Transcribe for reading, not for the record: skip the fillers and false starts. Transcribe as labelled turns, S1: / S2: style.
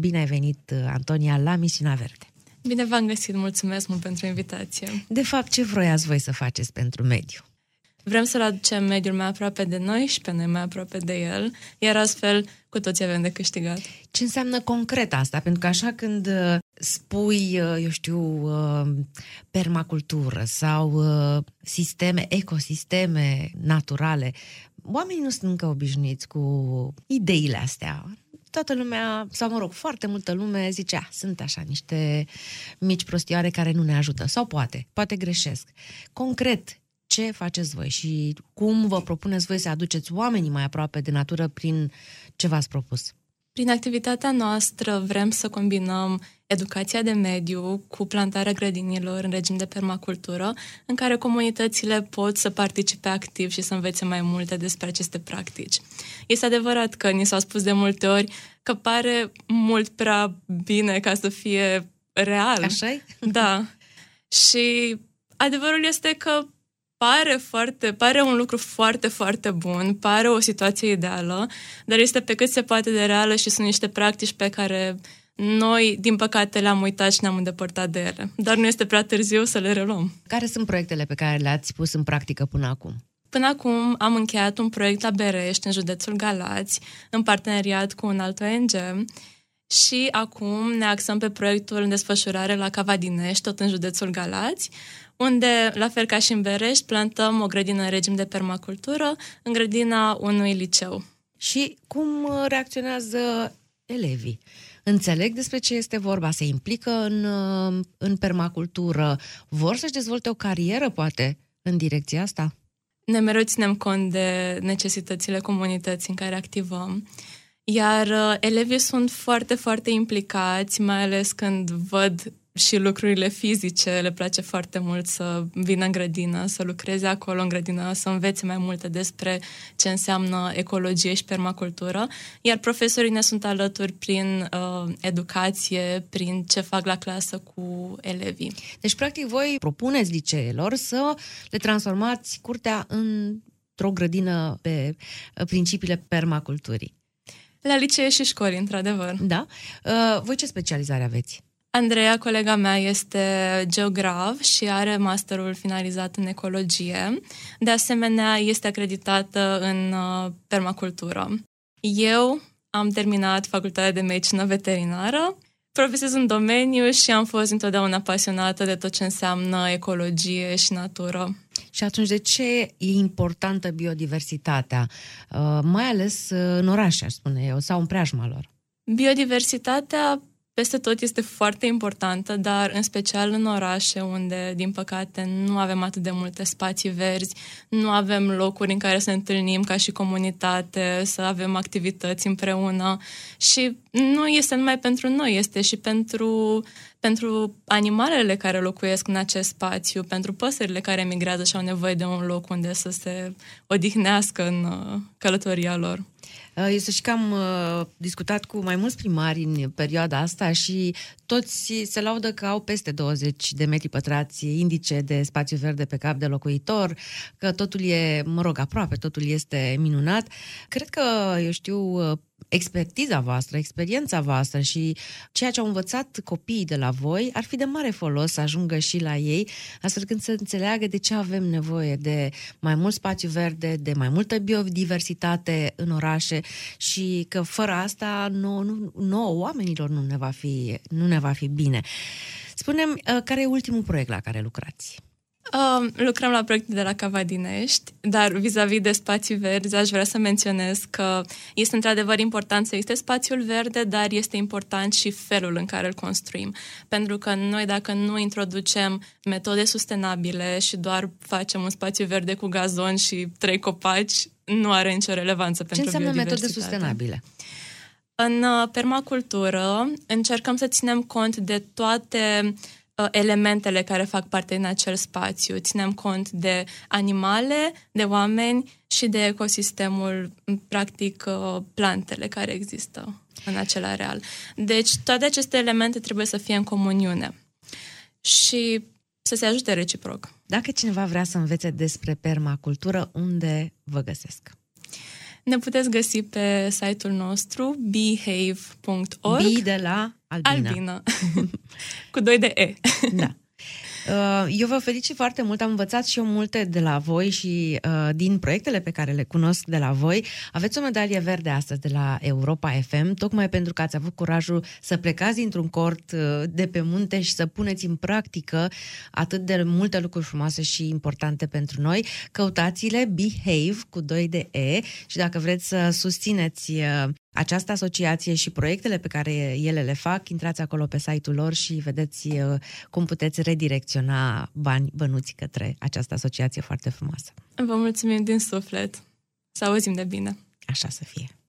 S1: Bine ai venit, Antonia, la Misiunea Verde.
S2: Bine v-am găsit, mulțumesc mult pentru invitație.
S1: De fapt, ce vroiați voi să faceți pentru mediu?
S2: Vrem să-l aducem mediul mai aproape de noi și pe noi mai aproape de el, iar astfel cu toții avem de câștigat.
S1: Ce înseamnă concret asta? Pentru că așa când spui, permacultură sau ecosisteme naturale, oamenii nu sunt încă obișnuiți cu ideile astea. Toată lumea, sau foarte multă lume zice, sunt așa niște mici prostioare care nu ne ajută. Sau poate greșesc. Concret, ce faceți voi și cum vă propuneți voi să aduceți oamenii mai aproape de natură prin ce v-ați propus?
S2: Prin activitatea noastră vrem să combinăm educația de mediu cu plantarea grădinilor în regim de permacultură, în care comunitățile pot să participe activ și să învețe mai multe despre aceste practici. Este adevărat că ni s-a spus de multe ori că pare mult prea bine ca să fie real.
S1: Așa-i?
S2: Da. Și adevărul este că pare un lucru foarte, foarte bun, pare o situație ideală, dar este pe cât se poate de reală și sunt niște practici pe care noi, din păcate, le-am uitat și ne-am îndepărtat de ele. Dar nu este prea târziu să le reluăm.
S1: Care sunt proiectele pe care le-ați pus în practică până acum?
S2: Până acum am încheiat un proiect la Berești, în județul Galați, în parteneriat cu un alt ONG, și acum ne axăm pe proiectul în desfășurare la Cavadinești, tot în județul Galați, unde, la fel ca și în Berești, plantăm o grădină în regim de permacultură în grădina unui liceu.
S1: Și cum reacționează elevii? Înțeleg despre ce este vorba, se implică în permacultură, vor să-și dezvolte o carieră, poate, în direcția asta?
S2: Ne mereu ținem cont de necesitățile comunității în care activăm, iar elevii sunt foarte, foarte implicați, mai ales când văd și lucrurile fizice, le place foarte mult să vină în grădină, să lucreze acolo în grădină, să învețe mai multe despre ce înseamnă ecologie și permacultură, iar profesorii ne sunt alături prin educație, prin ce fac la clasă cu elevii.
S1: Deci, practic, voi propuneți liceelor să le transformați curtea într-o grădină pe principiile permaculturii.
S2: La licee și școli, într-adevăr.
S1: Da? Voi ce specializare aveți?
S2: Andreea, colega mea, este geograf și are masterul finalizat în ecologie. De asemenea, este acreditată în permacultură. Eu am terminat facultatea de medicină veterinară, profesez în domeniu și am fost întotdeauna pasionată de tot ce înseamnă ecologie și natură.
S1: Și atunci, de ce e importantă biodiversitatea? Mai ales în orașe, aș spune eu, sau în preajma lor?
S2: Biodiversitatea peste tot este foarte importantă, dar în special în orașe unde, din păcate, nu avem atât de multe spații verzi, nu avem locuri în care să ne întâlnim ca și comunitate, să avem activități împreună și nu este numai pentru noi, este și pentru animalele care locuiesc în acest spațiu, pentru păsările care migrează și au nevoie de un loc unde să se odihnească în călătoria lor.
S1: Este și că am discutat cu mai mulți primari în perioada asta și toți se laudă că au peste 20 de metri pătrați indice de spațiu verde pe cap de locuitor, că totul e, aproape totul este minunat. Cred că, expertiza voastră, experiența voastră și ceea ce au învățat copiii de la voi ar fi de mare folos să ajungă și la ei, astfel când să înțeleagă de ce avem nevoie de mai mult spațiu verde, de mai multă biodiversitate în orașe și că fără asta nouă oamenilor nu ne va fi bine. Spune-mi, care e ultimul proiect la care lucrați?
S2: Lucrăm la proiectul de la Cavadinești, dar vis-a-vis de spații verzi aș vrea să menționez că este într-adevăr important să existe spațiul verde, dar este important și felul în care îl construim. Pentru că noi, dacă nu introducem metode sustenabile și doar facem un spațiu verde cu gazon și 3 copaci, nu are nicio relevanță pentru biodiversitate.
S1: Ce înseamnă metode sustenabile?
S2: În permacultură încercăm să ținem cont de toate elementele care fac parte din acel spațiu. Ținem cont de animale, de oameni și de ecosistemul, practic, plantele care există în acel areal. Deci, toate aceste elemente trebuie să fie în comuniune și să se ajute reciproc.
S1: Dacă cineva vrea să învețe despre permacultură, unde vă găsesc?
S2: Ne puteți găsi pe site-ul nostru behave.org.
S1: Bi de la Albina.
S2: Albina. Cu 2 de E.
S1: Da. Eu vă felicit foarte mult, am învățat și eu multe de la voi și din proiectele pe care le cunosc de la voi. Aveți o medalie verde astăzi de la Europa FM, tocmai pentru că ați avut curajul să plecați dintr-un cort de pe munte și să puneți în practică atât de multe lucruri frumoase și importante pentru noi. Căutați-le Behave cu 2 de E și dacă vreți să susțineți această asociație și proiectele pe care ele le fac, intrați acolo pe site-ul lor și vedeți cum puteți redirecționa bani bănuți către această asociație foarte frumoasă.
S2: Vă mulțumim din suflet. Să auzim de bine.
S1: Așa să fie.